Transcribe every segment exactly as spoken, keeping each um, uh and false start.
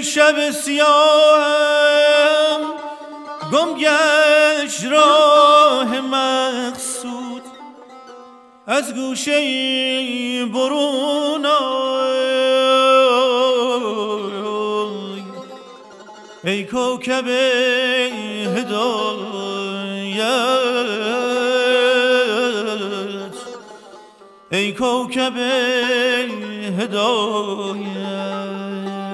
این شب سیاهم گم گشت راه مقصود، از گوشه برون آی ای کوکب هدایت، ای کوکب هدایت.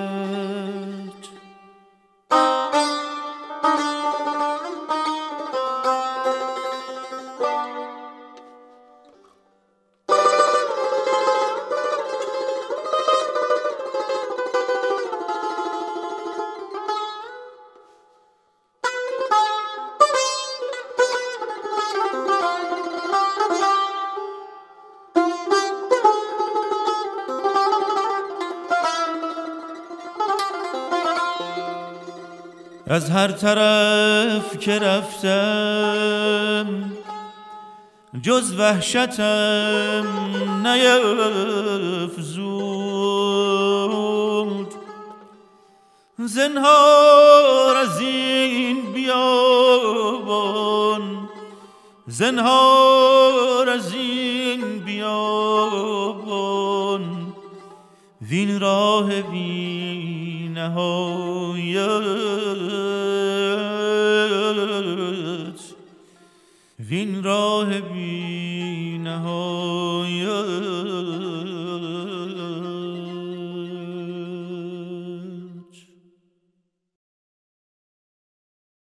از هر طرف که رفتم جز وحشتم نیفزود، زنهار از این بیابان، زنهار از این بیابان، وین راه بی نهایت، وین راه بی نهایت.